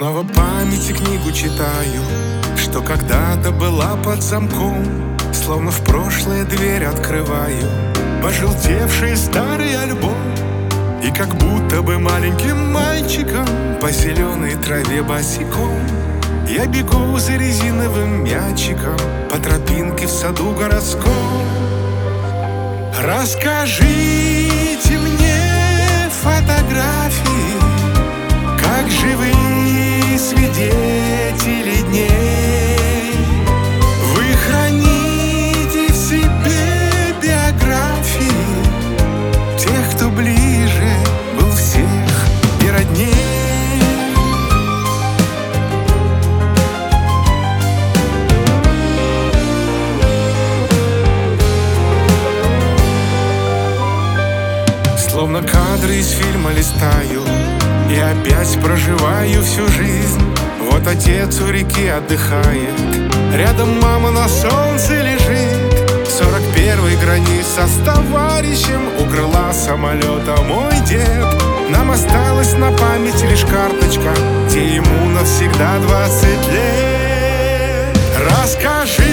Снова памяти книгу читаю, что когда-то была под замком. Словно в прошлое дверь открываю пожелтевший старый альбом. И как будто бы маленьким мальчиком по зеленой траве босиком я бегу за резиновым мячиком по тропинке в саду городском. Расскажите мне фотографии, как живые свидетели дней. Вы храните в себе биографии тех, кто ближе был всех и родней. Словно кадры из фильма листаю и опять проживаю всю жизнь. Вот отец у реки отдыхает, рядом мама на солнце лежит. 41-й граница с товарищем у крыла самолета мой дед. Нам осталась на память лишь карточка, где ему навсегда 20 лет. Расскажи